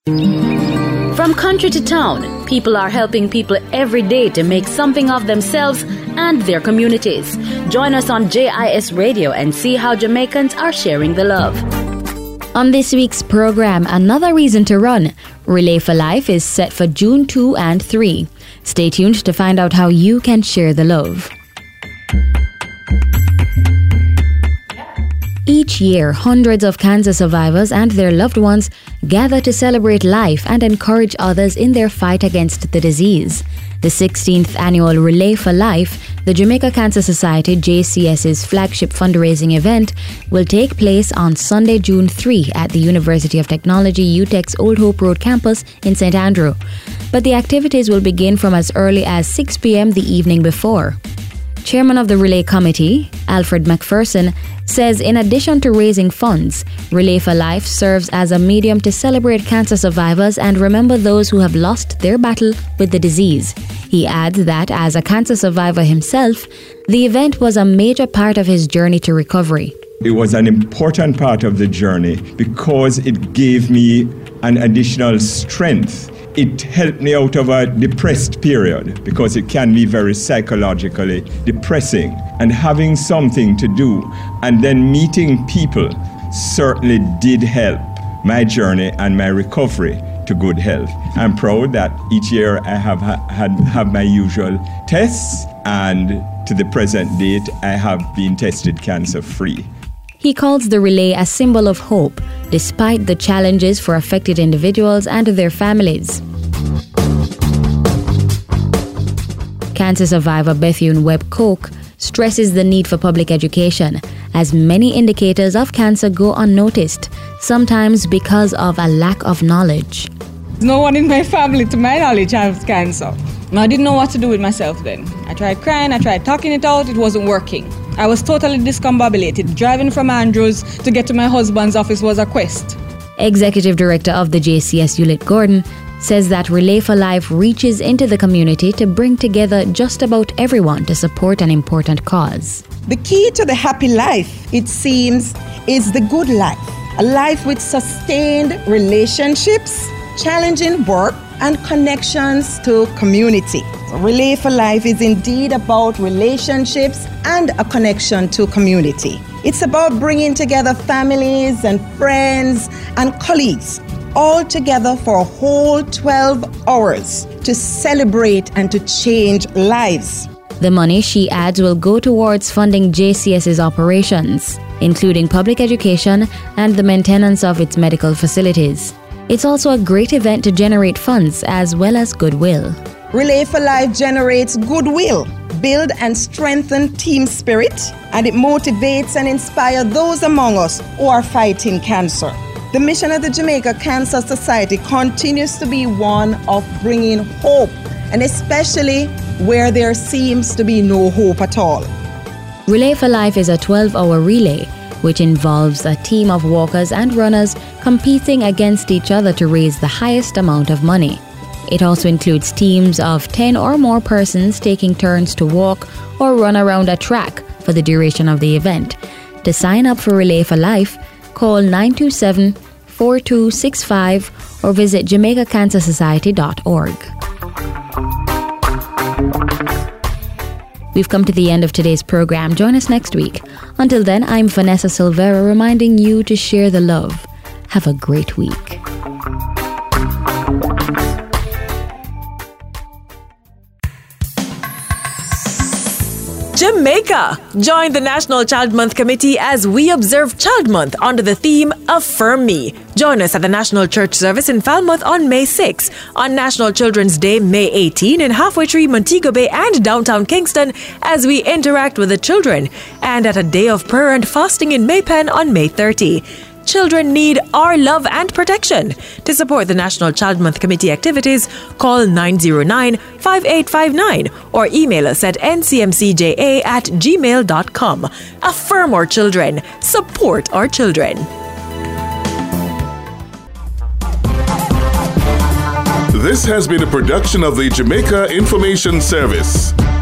From country to town, people are helping people every day to make something of themselves and their communities. Join us on JIS Radio and see how Jamaicans are sharing the love. On this week's program, another reason to run. Relay for Life is set for June 2 and 3. Stay tuned to find out how you can share the love. Each year, hundreds of cancer survivors and their loved ones gather to celebrate life and encourage others in their fight against the disease. The 16th annual Relay for Life, the Jamaica Cancer Society JCS's flagship fundraising event, will take place on Sunday, June 3 at the University of Technology UTEC's Old Hope Road campus in St. Andrew. But the activities will begin from as early as 6 p.m. the evening before. Chairman of the Relay Committee, Alfred McPherson, says in addition to raising funds, Relay for Life serves as a medium to celebrate cancer survivors and remember those who have lost their battle with the disease. He adds that as a cancer survivor himself, the event was a major part of his journey to recovery. It was an important part of the journey because it gave me an additional strength. It helped me out of a depressed period because it can be very psychologically depressing. And having something to do and then meeting people certainly did help my journey and my recovery to good health. I'm proud that each year I have my usual tests, and to the present date I have been tested cancer-free. He calls the relay a symbol of hope, despite the challenges for affected individuals and their families. Cancer survivor Bethune Webb Coke stresses the need for public education, as many indicators of cancer go unnoticed, sometimes because of a lack of knowledge. No one in my family, to my knowledge, has cancer. I didn't know what to do with myself then. I tried crying, I tried talking it out, it wasn't working. I was totally discombobulated. Driving from Andrews to get to my husband's office was a quest. Executive Director of the JCS, Ulit Gordon, says that Relay for Life reaches into the community to bring together just about everyone to support an important cause. The key to the happy life, it seems, is the good life. A life with sustained relationships, challenging work, and connections to community. Relay for Life is indeed about relationships and a connection to community. It's about bringing together families and friends and colleagues all together for a whole 12 hours to celebrate and to change lives. The money, she adds, will go towards funding JCS's operations, including public education and the maintenance of its medical facilities. It's also a great event to generate funds as well as goodwill. Relay for Life generates goodwill, build and strengthen team spirit, and it motivates and inspires those among us who are fighting cancer. The mission of the Jamaica Cancer Society continues to be one of bringing hope, and especially where there seems to be no hope at all. Relay for Life is a 12-hour relay, which involves a team of walkers and runners competing against each other to raise the highest amount of money. It also includes teams of 10 or more persons taking turns to walk or run around a track for the duration of the event. To sign up for Relay for Life, call 927-4265 or visit jamaicacancersociety.org. We've come to the end of today's program. Join us next week. Until then, I'm Vanessa Silvera reminding you to share the love. Have a great week. Jamaica! Join the National Child Month Committee as we observe Child Month under the theme Affirm Me. Join us at the National Church Service in Falmouth on May 6, on National Children's Day, May 18, in Halfway Tree, Montego Bay, and downtown Kingston as we interact with the children, and at a day of prayer and fasting in Maypen on May 30. Children need our love and protection. To support the National Child Month Committee activities, call 909-5859 or email us at ncmcja@gmail.com. Affirm our children. Support our children. This has been a production of the Jamaica Information Service.